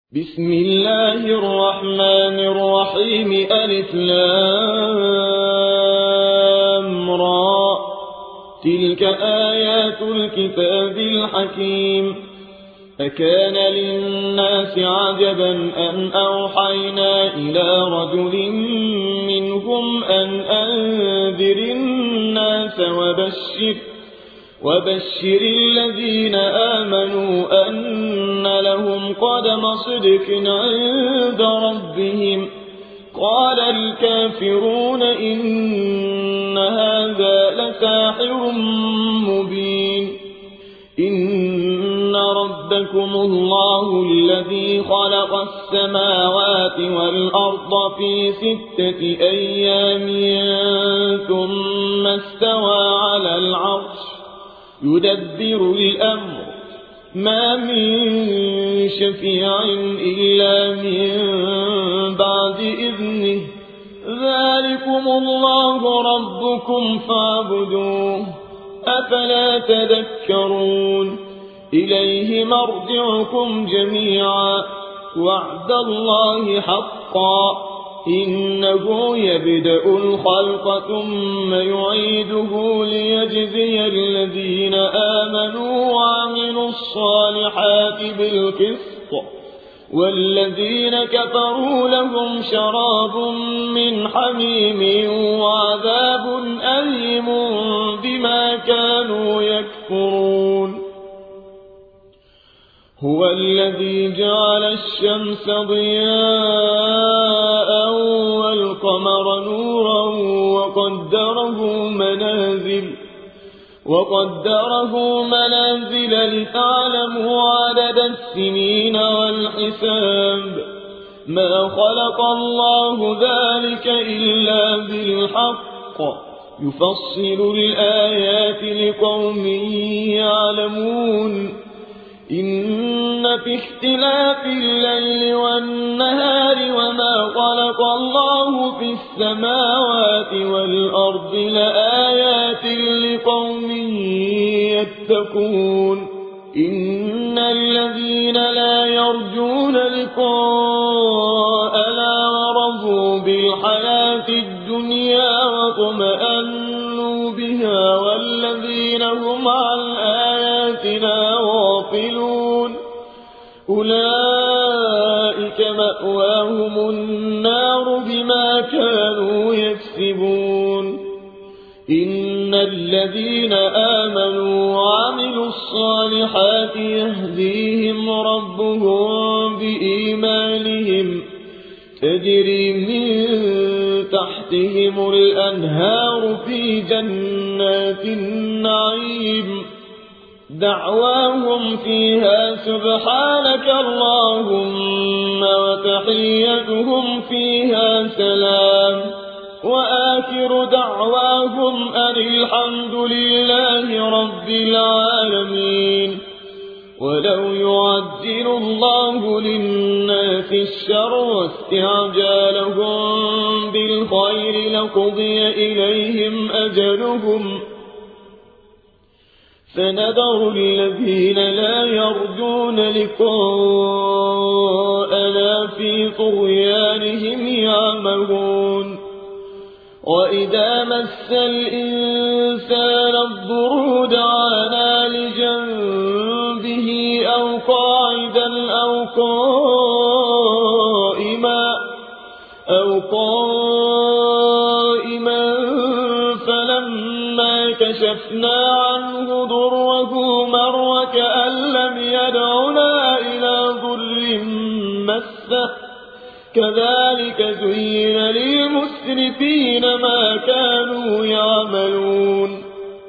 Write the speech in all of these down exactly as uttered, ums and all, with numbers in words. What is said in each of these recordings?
بسم الله الرحمن الرحيم ألف لام را تلك آيات الكتاب الحكيم أكان للناس عجبا أن أوحينا إلى رجل منهم أن أنذر الناس وبشر وبشر الذين آمنوا أن لهم قدم صدق عند ربهم قال الكافرون إن هذا لساحر مبين إن ربكم الله الذي خلق السماوات والأرض في ستة أيام ثم استوى على العرش يدبر الأمر ما من شفيع إلا من بعد إذنه ذلكم الله ربكم فاعبدوه أفلا تذكرون إليه مرجعكم جميعا وعد الله حقا إنه يبدأ الخلق ثم يعيده ليجزي الذين آمنوا وعملوا الصالحات بالقسط والذين كفروا لهم شراب من حميم وعذاب أليم بما كانوا يكفرون هو الذي جعل الشمس ضياء والقمر نورا وقدره منازل وقدره منازل لتعلموا عدد السنين والحساب ما خلق الله ذلك إلا بالحق يفصل الآيات لقوم يعلمون إن في اختلاف الليل والنهار وما خلق الله في السماوات والأرض لآيات لقوم يتقون إن الذين لا يرجون لقاءنا ورضوا بالحياة الدنيا واطمأنوا بها والذين هم عن آياتنا غافلون أولئك مأواهم النار بما كانوا يكسبون إن الذين آمنوا وعملوا الصالحات يهديهم ربهم بإيمانهم تجري من تحتهم الأنهار في جنات النعيم دعواهم فيها سبحانك اللهم وتحيتهم فيها سلام وآخر دعواهم أن الحمد لله رب العالمين ولو يعجل الله للناس الشر واستعجالهم بالخير لقضي إليهم أجلهم فنذر الذين لا يرجون لقاءنا في طغيانهم يعمهون وإذا مس الإنسان الضر دعانا لجنبه أو قاعدا أو قائما أو قائما فلما كشفنا عنه ضره مر كأن لم يدعنا إلى ضر مسه كذلك زين للمسرفين ما كانوا يعملون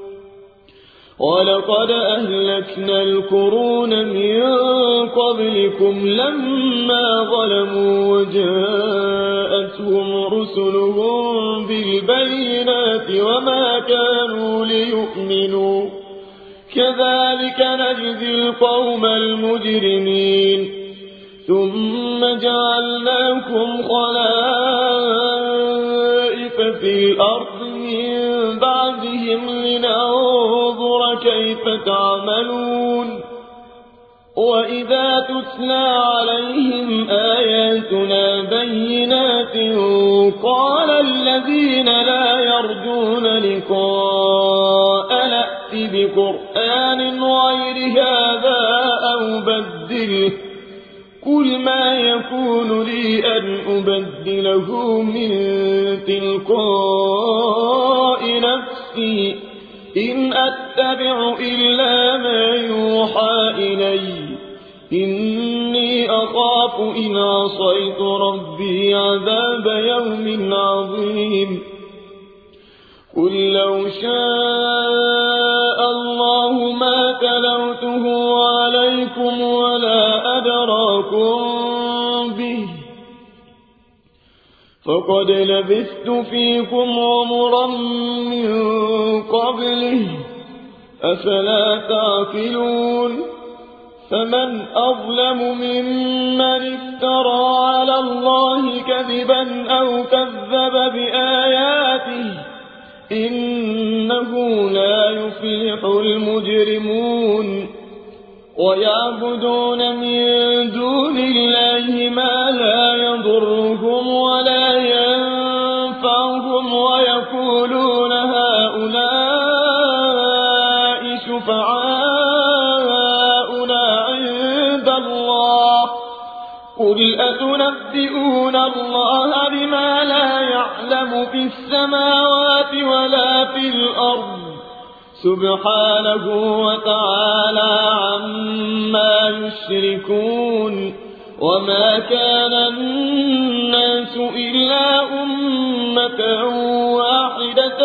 ولقد أهلكنا القرون من قبلكم لما ظلموا وجاءتهم رسلهم بالبينات وما كانوا ليؤمنوا كذلك نجزي القوم المجرمين ثم جعلناكم خلائف في الأرض من بعدهم لننظر كيف تعملون وإذا تتلى عليهم بينات قال الذين لا يرجون لقاء نأت بقرآن غير هذا أو بدله قل ما يكون لي أن أبدله من تلقاء نفسي إن أتبع إلا ما يوحى إلي إني أخاف إن عصيت ربي عذاب يوم عظيم قل لو شاء الله ما تلوته عليكم ولا أدراكم به فقد لبثت فيكم عمرا من قبله أفلا تعقلون فمن أظلم ممن افترى على الله كذبا أو كذب بآياته إنه لا يفلح المجرمون ويعبدون من دون الله ما لا يضرهم ولا ينفعهم ويقولون هؤلاء شفعاؤنا عند الله قل أتنبئون الله بما لا يعلم في السماوات ولا في الأرض سبحانه وتعالى عما يشركون وما كان الناس إلا أمة واحدة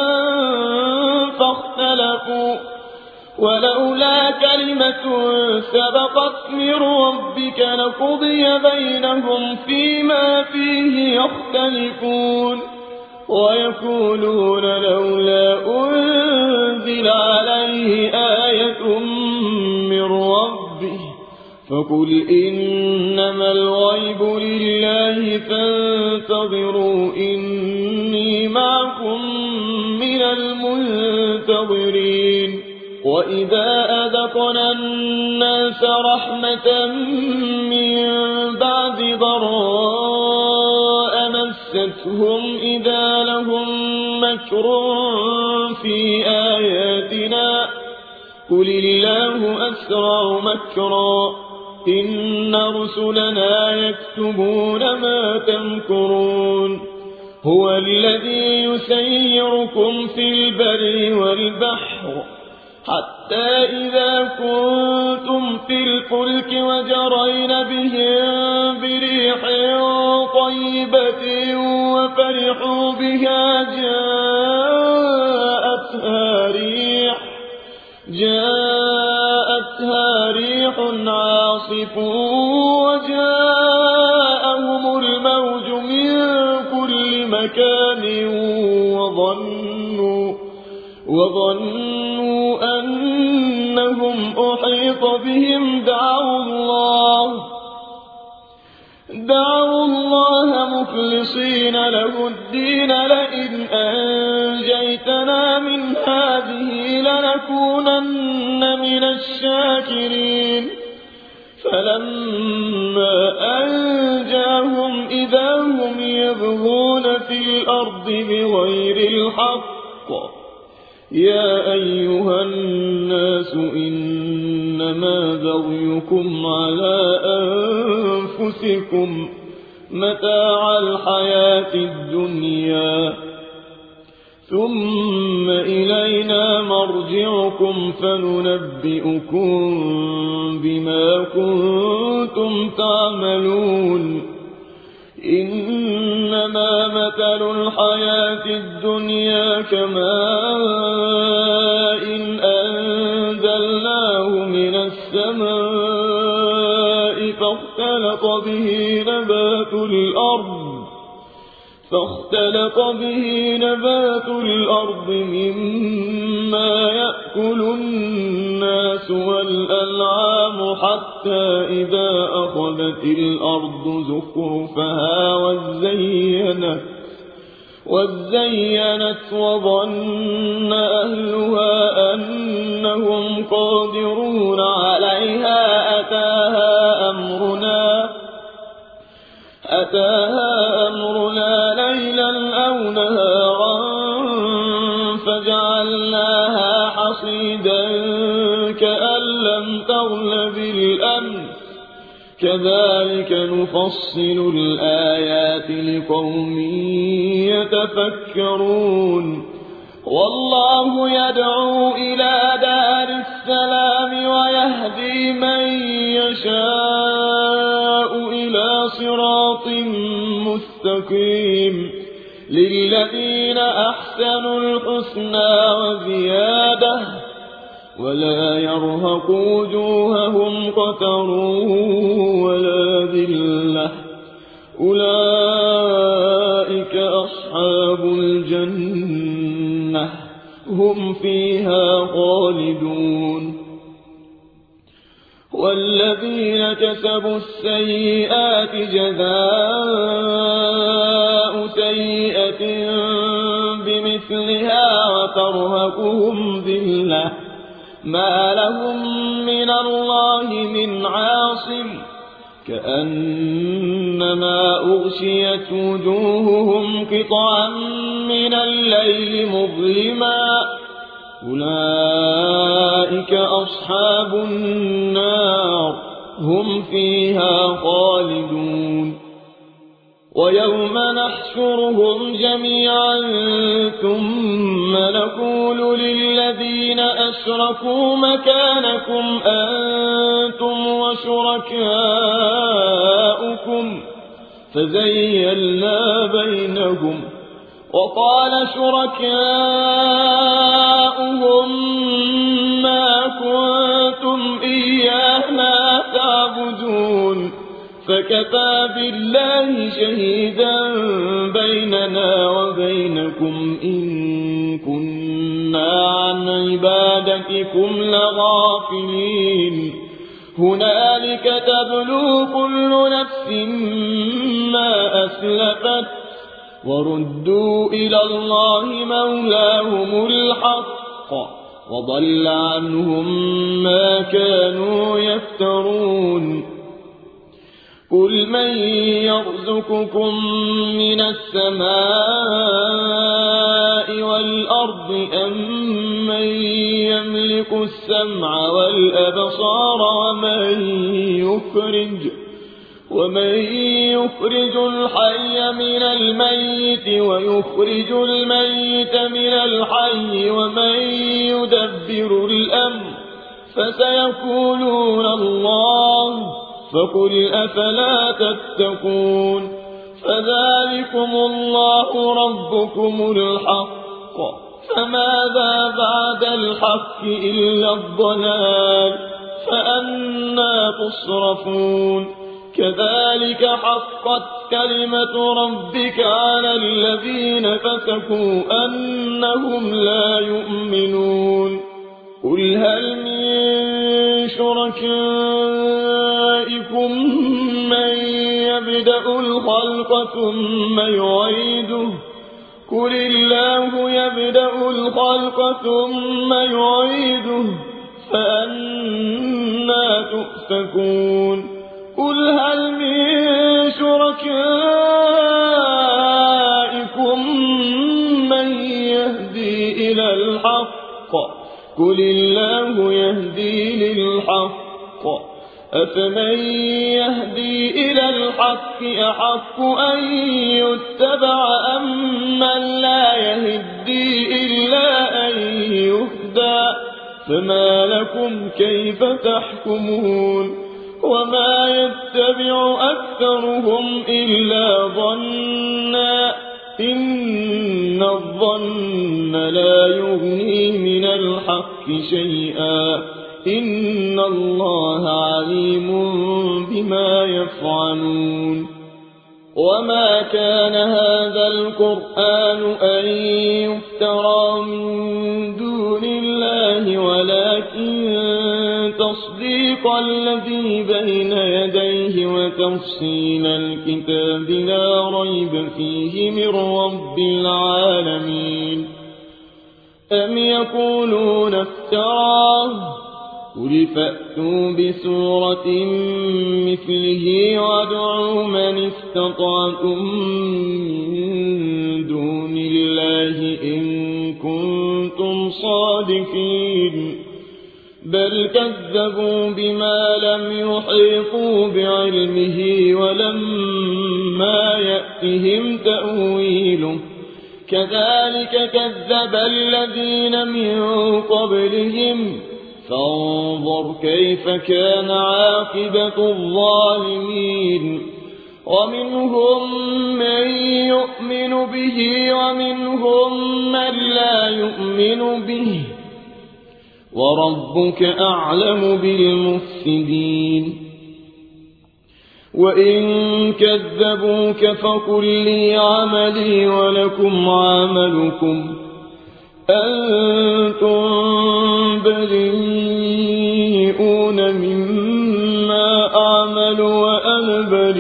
فاختلفوا ولولا كلمة سبقت من ربك لقضي بينهم فيما فيه يختلفون ويقولون لولا أنزل عليه آية من ربه فقل إنما الغيب لله فانتظروا إني معكم من المنتظرين وإذا أذقنا الناس رحمة من بعد ضراء مستهم إذا لهم مكر في آياتنا قل الله أسرع مكرا إن رسلنا يكتبون ما تمكرون هو الذي يسيركم في البر والبحر حتى إذا كنتم في الفلك وجرين بهم بريح طيبة وفرحوا بها جاءتها ريح جاءتها ريح عاصف وجاءهم الموج من كل مكان وظنوا وظنوا أنهم أحيط بهم دعوا الله دعوا الله مخلصين له الدين لئن أنجيتنا من هذه لنكونن من الشاكرين فلما أنجاهم إذا هم يبغون في الأرض بغير الحق يا أيها الناس إنما بغيكم على أنفسكم متاع الحياة الدنيا ثم إلينا مرجعكم فننبئكم بما كنتم تعملون إنما مثل الحياة الدنيا كماء إن أنزلناه من السماء فاختلط به نبات الأرض فاختلط به نبات الأرض مما يأكل الناس والأنعام حتى إذا أخذت الأرض زخرفها وزينت وزينت وظن أهلها أنهم قادرون عليها أتاها أمرنا أتاها كذلك نفصل الآيات لقوم يتفكرون والله يدعو إلى دار السلام ويهدي من يشاء إلى صراط مستقيم للذين أحسنوا الحسنى وزيادة ولا يرهق وجوههم قتر ولا ذلة أولئك أصحاب الجنة هم فيها خالدون والذين كسبوا السيئات جزاء سيئة بمثلها وترهقهم ذلة ما لهم من الله من عاصم كأنما أغشيت وجوههم قطعا من الليل مظلما أولئك أصحاب النار هم فيها خالدون ويوم نحشرهم جميعا ثم نقول للذين أشركوا مكانكم أنتم وشركاؤكم فزيلنا بينهم وقال شركاؤهم ما كنتم إيانا تعبدون فكفى بالله شهيدا بيننا وبينكم إن كنا عن عبادتكم لغافلين هنالك تبلو كل نفس ما أسلفت وردوا إلى الله مولاهم الحق وضل عنهم ما كانوا يفترون قل من يرزقكم من السماء والأرض أم من يملك السمع والأبصار ومن يخرج ومن يخرج الحي من الميت ويخرج الميت من الحي ومن يدبر الأمر فسيقولون الله فقل أفلا تتقون فذلكم الله ربكم الحق فماذا بعد الحق إلا الضلال فأنى تصرفون كذلك حقت كلمة ربك على الذين فسقوا أنهم لا يؤمنون قل هل من شركائكم من يبدأ الخلق ثم يعيده قل الله يبدأ الخلق ثم يعيده فأنى تؤفكون قل هل من شركائكم من يهدي إلى الحق قل الله يهدي للحق أفمن يهدي إلى الحق أحق أن يتبع أم من لا يهدي إلا أن يهدى فما لكم كيف تحكمون وما يتبع أكثرهم إلا ظنا إن الظن لا يغني من الحق شيئا إن الله عليم بما يفعلون وما كان هذا القرآن أن يفترى من دون الله ولكن تصديق الذي بين يديه وتفصيل الكتاب لا ريب فيه من رب العالمين أم يقولون افتراه قل فأتوا بسورة مثله وادعوا من استطعتم من دون الله إن كنتم صادقين بل كذبوا بما لم يحيطوا بعلمه ولما يأتهم تأويله كذلك كذب الذين من قبلهم فانظر كيف كان عاقبة الظالمين ومنهم من يؤمن به ومنهم من لا يؤمن به وربك أعلم بالمفسدين وإن كذبوك فقل لي عملي ولكم عملكم أنتم بريئون مما أعمل وأنا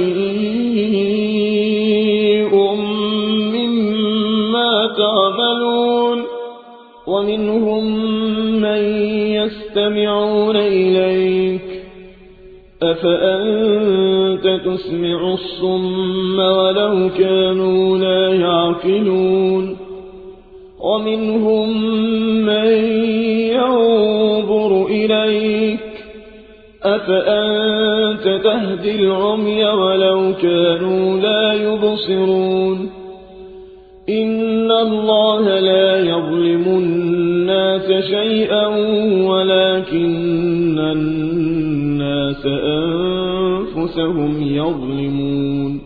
بريء مما تعملون ومنهم من يستمعون إليك أفأنت تسمع الصم ولو كانوا لا يعقلون ومنهم من ينظر إليك أفأنت تهدي العمي ولو كانوا لا يبصرون إن الله لا يظلم الناس شيئا ولكن الناس أنفسهم يظلمون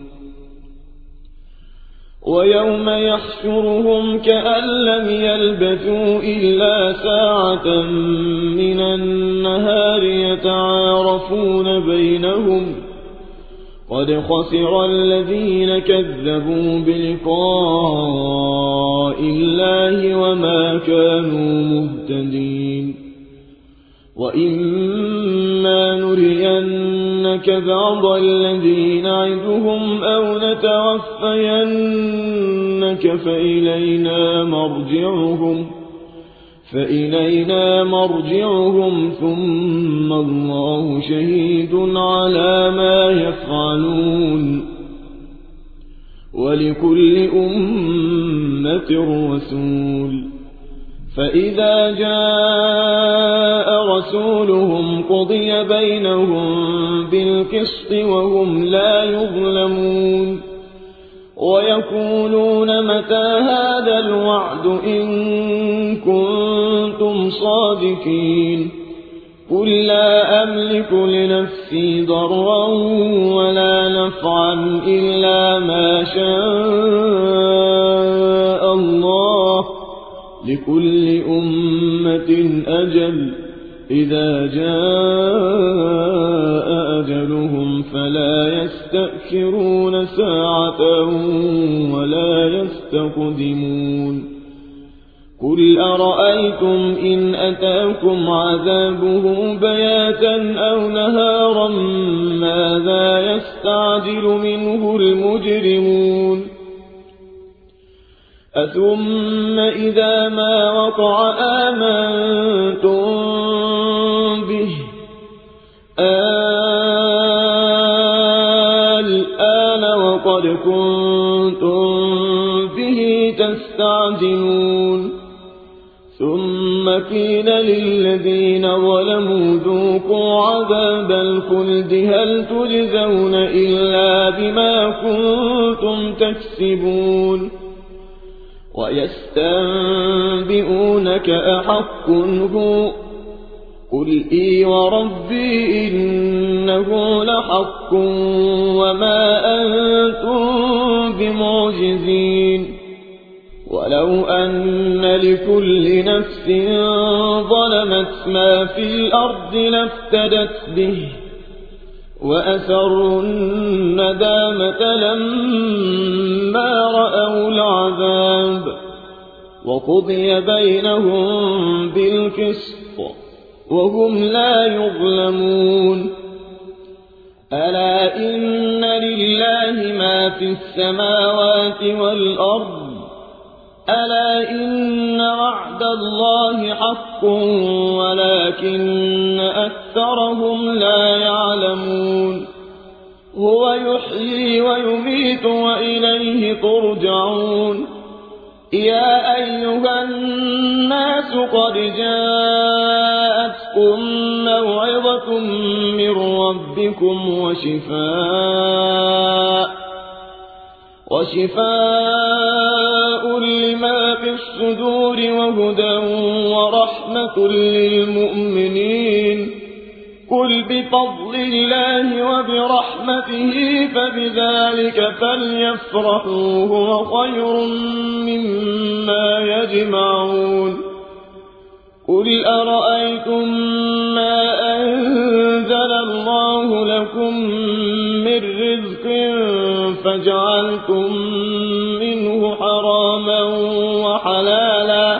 ويوم يحشرهم كأن لم يلبثوا إلا ساعة من النهار يتعارفون بينهم قد خسر الذين كذبوا بلقاء الله وما كانوا مهتدين وإما نرينك بعض الذي نعدهم أو نتوفينك فإلينا مرجعهم فإلينا مرجعهم ثم الله شهيد على ما يفعلون ولكل أمة رسول فإذا جاء رسولهم قضي بينهم بالقسط وهم لا يظلمون ويقولون متى هذا الوعد إن كنتم صادقين قل لا أملك لنفسي ضرا ولا نفعا إلا ما شاء الله لكل أمة أجل إذا جاء أجلهم فلا يستأخرون ساعة ولا يستقدمون قل أرأيتم إن أتاكم عذابه بياتا أو نهارا ماذا يستعجل منه المجرمون أثم إذا ما وقع آمنتم به الآن وقد كنتم به تستعجلون ثم قيل للذين ظلموا ذوقوا عذاب الخلد هل تجزون إلا بما كنتم تكسبون ويستنبئونك أحق هو قل إي وربي إنه لحق وما أنتم بمعجزين ولو أن لكل نفس ظلمت ما في الأرض لافتدت به وأسروا الندامة لما رأوا العذاب وقضي بينهم بالقسط وهم لا يظلمون ألا إن لله ما في السماوات والأرض ألا إن وعد الله حق ولكن أكثرهم لا يعلمون هو يحيي ويميت وإليه ترجعون يا أيها الناس قد جاءتكم جاءتكم موعظة من ربكم وشفاء وشفاء لما في الصدور وهدى ورحمة للمؤمنين قل بفضل الله وبرحمته فبذلك فليفرحوا هو خير مما يجمعون قل أرأيتم ما أنزل الله لكم من رزق فجعلتم منه حراما وحلالا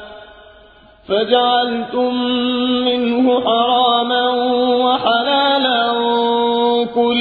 فجعلتم منه حراما وحلالا قل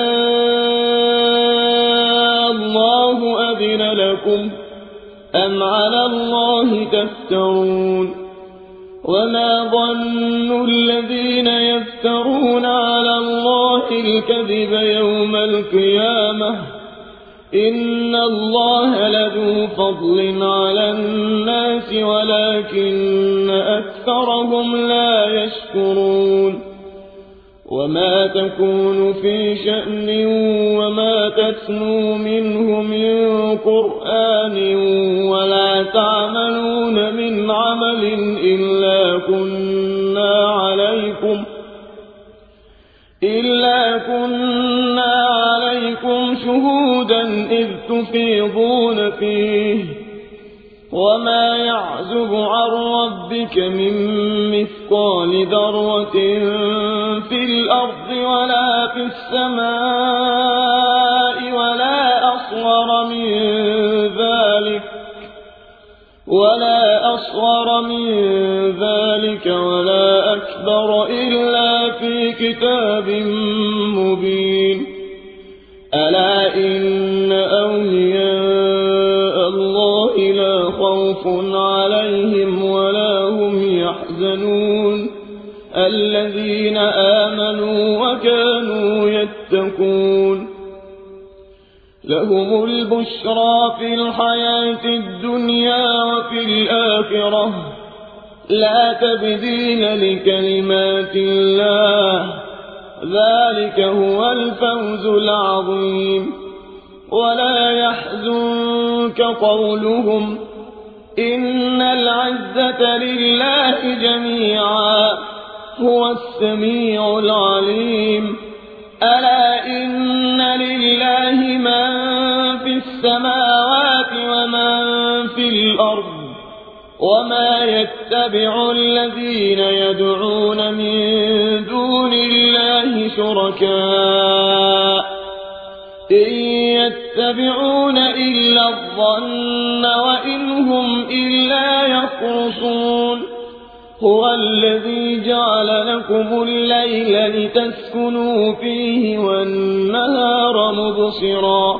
الله أذن لكم أم على الله تفترون وما ظن الذين يفترون على الله الكذب يوم القيامة إن الله لذو فضل على الناس ولكن أكثرهم لا يشكرون وما تكون في شأن وما تتلو منه من قرآن ولا تعملون من عمل إلا كنا عليكم إلا كنا عليكم شهودا إذ تفيضون فيه وما يعزب عن ربك من مثقال ذرة في الأرض ولا في السماء ولا أصغر من ذلك ولا أصغر من ذلك ولا أكبر إلا في كتاب مبين ألا إن أولياء الله لا خوف عليهم ولا هم يحزنون الذين آمنوا وكانوا يتقون لهم البشرى في الحياة الدنيا وفي الآخرة لا تبديل لكلمات الله ذلك هو الفوز العظيم ولا يحزنك قولهم إن العزة لله جميعا هو السميع العليم ألا إن لله من في السماوات ومن في الأرض وما يتبع الذين يدعون من دون الله شركاء إن يتبعون إلا الظن وإن هم إلا يخرصون هو الذي جعل لكم الليل لتسكنوا فيه والنهار مبصرا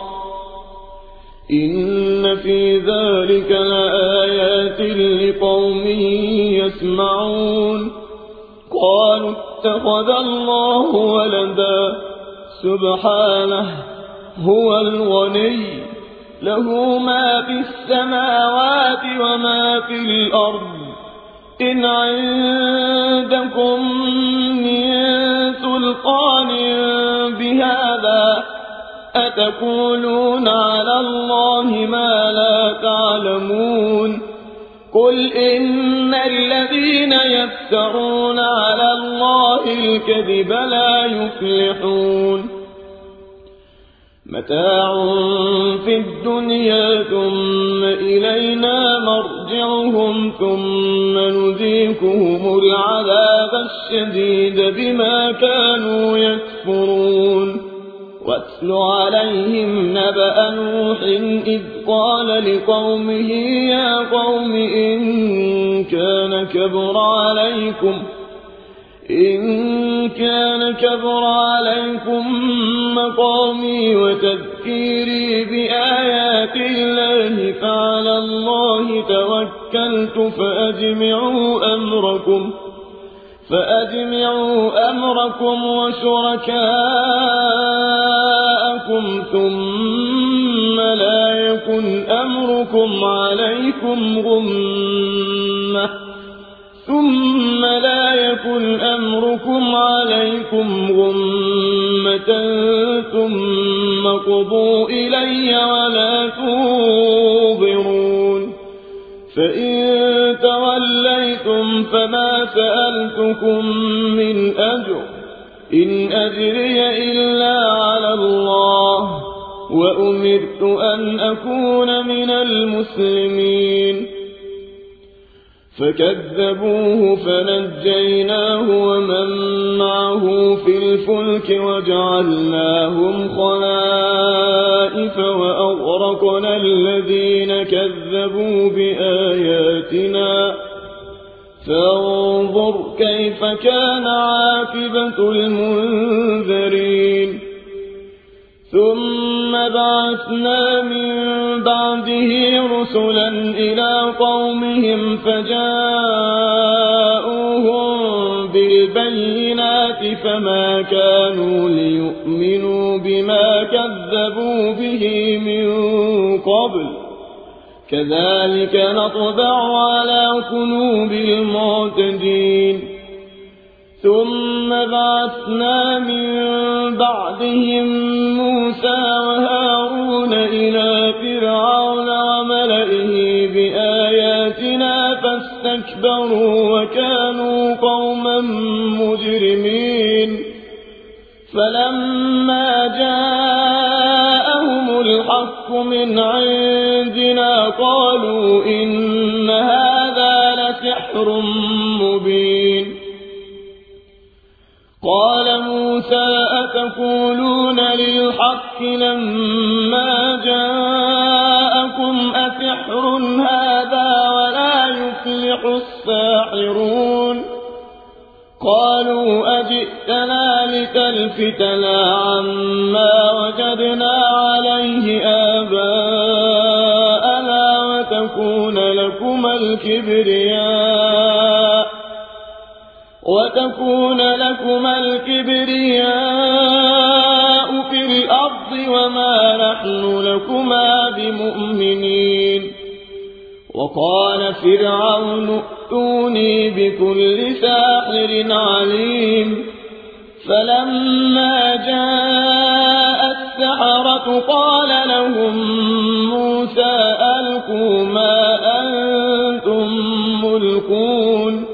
إن في ذلك لآيات لقوم يسمعون قالوا اتخذ الله ولدا سبحانه هو الغني له ما في السماوات وما في الأرض إن عندكم من سلطان بهذا أتقولون على الله ما لا تعلمون قل إن الذين يفترون على الله الكذب لا يفلحون متاع في الدنيا ثم إلينا مرجعهم ثم نذيقهم العذاب الشديد بما كانوا يكفرون واتل عليهم نبأ نوح إذ قال لقومه يا قوم إن كان كبر عليكم إن كان كبر عليكم مقامي وتذكيري بآيات الله فعلى الله توكلت فأجمعوا أمركم فأجمعوا أمركم وشركاءكم ثم لا يكن أمركم عليكم غمة ثم لا يكن أمركم عليكم غمة ثم قضوا إلي ولا تنظرون فإن توليتم فما سألتكم من أجر إن أجري إلا على الله وأمرت أن أكون من المسلمين فكذبوه فنجيناه ومن معه في الفلك وجعلناهم خلائف وأغرقنا الذين كذبوا بآياتنا فانظر كيف كان عاقبة المنذرين ثم بعثنا من بعده رسلا إلى قومهم فجاءوهم بالبينات فما كانوا ليؤمنوا بما كذبوا به من قبل كذلك نطبع على قلوب المعتدين ثم بعثنا من بعدهم موسى وهارون إلى فرعون وملئه بآياتنا فاستكبروا وكانوا قوما مجرمين فلما جاءهم الحق من عندنا قالوا إن هذا لسحر مبين قال موسى أتقولون للحق لما جاءكم أسحر هذا ولا يفلح الساحرون قالوا أجئتنا لتلفتنا عما وجدنا عليه آباءنا وتكون لكما الكبرياء وتكون لكما الكبرياء في الأرض وما نحن لكما بمؤمنين وقال فرعون ائتوني بكل ساحر عليم فلما جاء السحرة قال لهم موسى ألقوا ما أنتم ملقون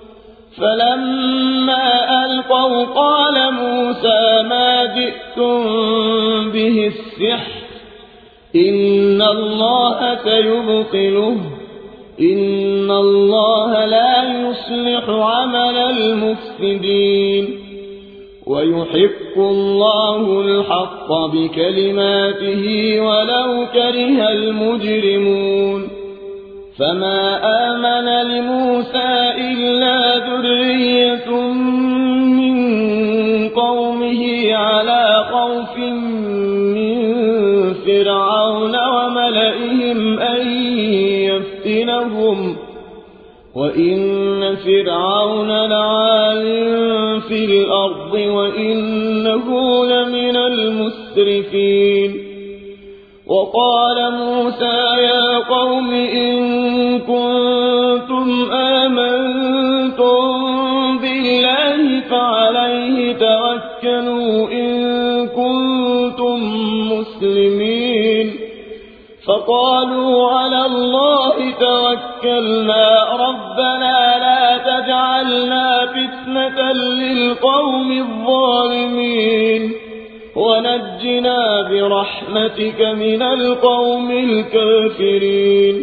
فلما ألقوا قال موسى ما جئتم به السحر إن الله سيبطله إن الله لا يصلح عمل المفسدين ويحق الله الحق بكلماته ولو كره المجرمون فما آمن لموسى إلا ذرية من قومه على خوف من فرعون وملئهم أن يفتنهم وإن فرعون لعال في الأرض وإنه لمن المسرفين وقال موسى يا قوم إن كنتم آمنتم بالله فعليه توكلوا إن كنتم مسلمين فقالوا على الله توكلنا ربنا لا تجعلنا فتنة للقوم الظالمين ونجنا برحمتك من القوم الكافرين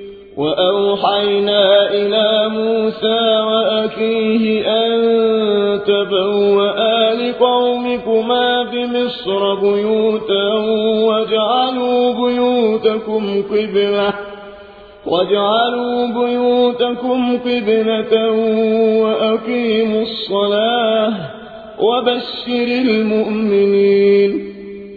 وأوحينا إلى موسى وأخيه أن تبوأ لقومكما بمصر بيوتا واجعلوا بيوتكم قبلة واجعلوا بيوتكم قبلة وأقيموا الصلاة وبشر المؤمنين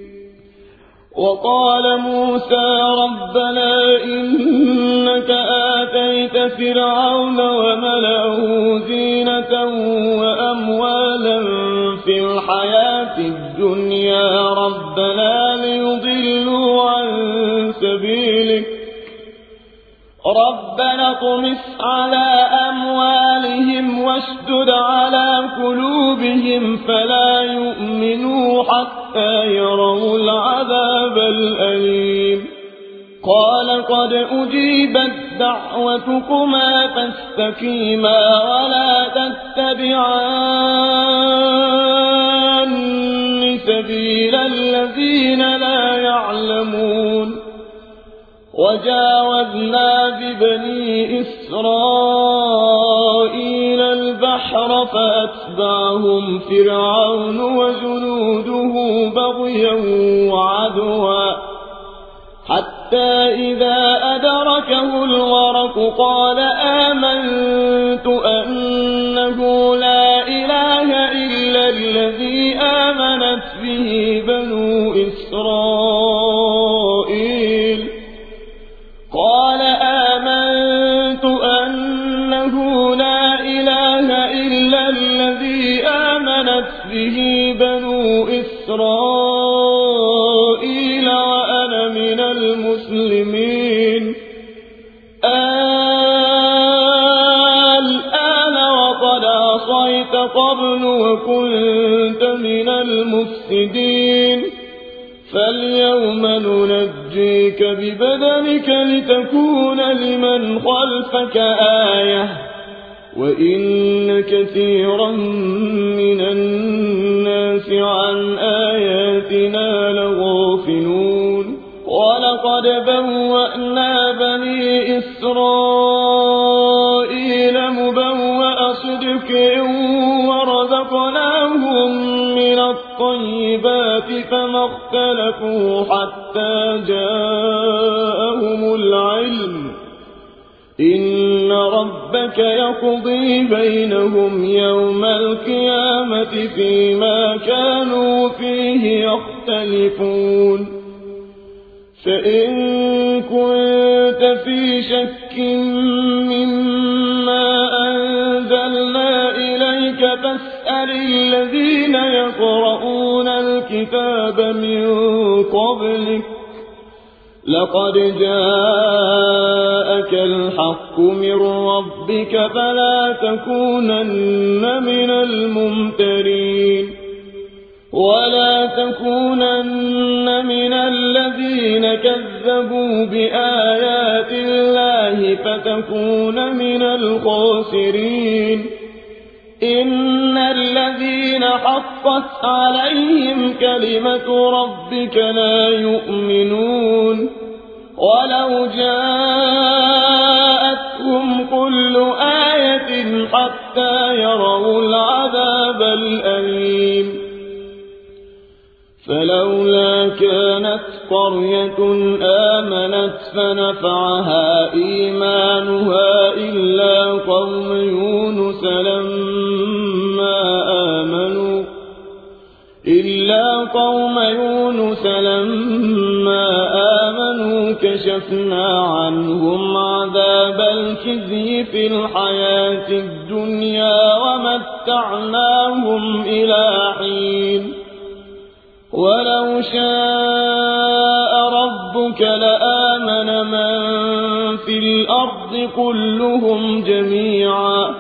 وقال موسى ربنا إنك آتيت فرعون وملأه زينة وأموالا في الحياة الدنيا ربنا ليضلوا عن سبيلك ربنا اطمس على أموالهم واشدد على قلوبهم فلا يؤمنوا حتى يروا العذاب الأليم قال قد أجيبت دعوتكما فاستقيما ولا تتبعان سبيل الذين لا يعلمون وجاوزنا ببني إسرائيل البحر فأتبعهم فرعون وجنوده بغيا وعدوا حتى إذا أدركه الغرق قال آمنت أنه لا إله إلا الذي آمنت به بنو إسرائيل قال آمنت أنه لا إله إلا الذي آمنت به بنو إسرائيل وأنا من المسلمين الآن وقد عصيت قبل وكنت من المفسدين فاليوم ننجيك ببدنك لتكون لمن خلفك آية وإن كثيرا من الناس عن آياتنا لغافلون ولقد بوأنا بني إسرائيل مبوأ صدق ورزقناهم من الطيبات فما اختلفوا حتى جاءهم العلم إن ربك يقضي بينهم يوم القيامة فيما كانوا فيه يختلفون فإن كنت في شك مما أنزلنا إليك فاسأل الذين يقرؤون الكتاب من قبلك لقد جاءك الحق من ربك فلا تكونن من الممترين ولا تكونن من الذين كذبوا بآيات الله فتكون من الخاسرين إن الذين حقت عليهم كلمة ربك لا يؤمنون ولو جاءتهم كل آية حتى يروا العذاب الأليم فلولا كانت قرية آمنت فنفعها إيمانها إلا قوم يونس لما آمنوا إلا قوم يونس لما آمنوا كشفنا عنهم عذاب الخزي في الحياة الدنيا ومتعناهم إلى حين ولو شاء ربك لآمن من في الأرض كلهم جميعا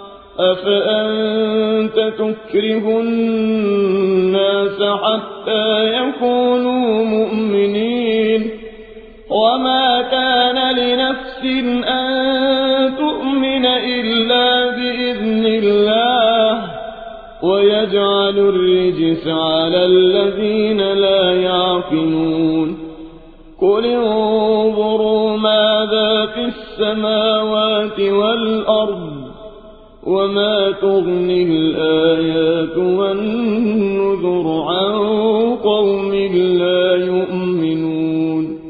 أفأنت تكره الناس حتى يكونوا مؤمنين وما كان لنفس أن تؤمن إلا بإذن الله ويجعل الرجس على الذين لا يعقلون قل انظروا ماذا في السماوات والأرض وما تغني الآيات والنذر عن قوم لا يؤمنون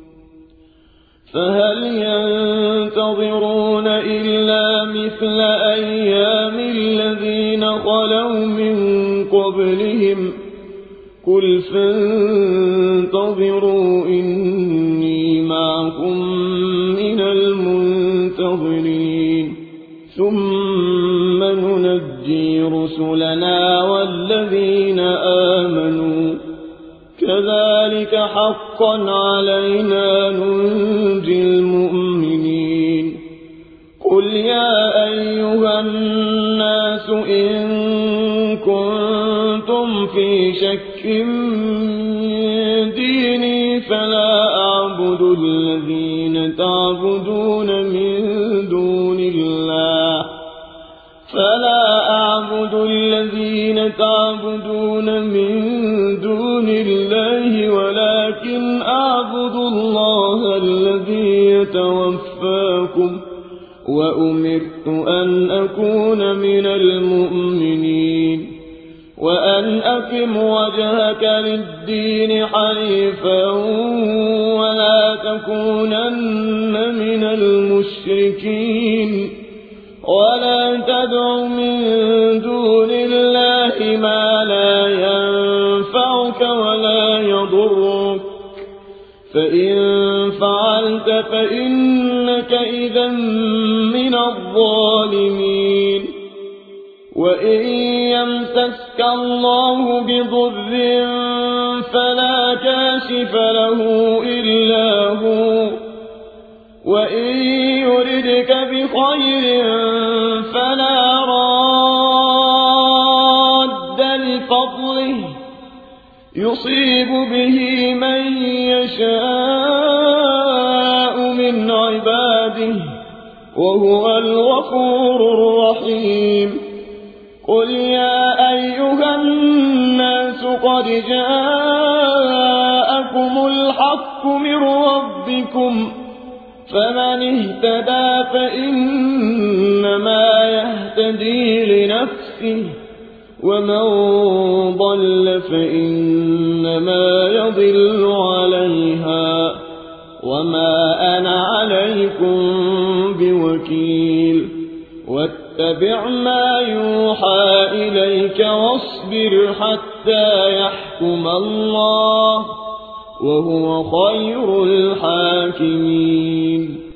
فهل ينتظرون إلا مثل أيام الذين خلوا من قبلهم قل فانتظروا إني معكم من المنتظرين ثم ننجي رسلنا والذين آمنوا كذلك كذلك حقا علينا ننجي المؤمنين قل يا أيها الناس إن كنتم في شك من ديني فلا أعبد الذين تعبدون من دون الله فلا أعبد الذين تعبدون من دون الله ولكن أعبد الله الذي يتوفاكم وأمرت أن أكون من المؤمنين وأن أقم وجهك للدين حنيفا ولا تكونن من المشركين ولا تدع من دون الله ما لا ينفعك ولا يضرك فإن فعلت فإنك إذا من الظالمين وإن يمسسك الله بضر فلا كاشف له إلا هو وإن يردك بخير فلا راد لفضله يصيب به من يشاء من عباده وهو الغفور الرحيم قل يا أيها الناس قد جاءكم الحق من ربكم فمن اهتدى فإنما يهتدي لنفسه ومن ضل فإنما يضل عليها وما أنا عليكم بوكيل واتبع ما يوحى إليك واصبر حتى يحكم الله وهو خير الحاكمين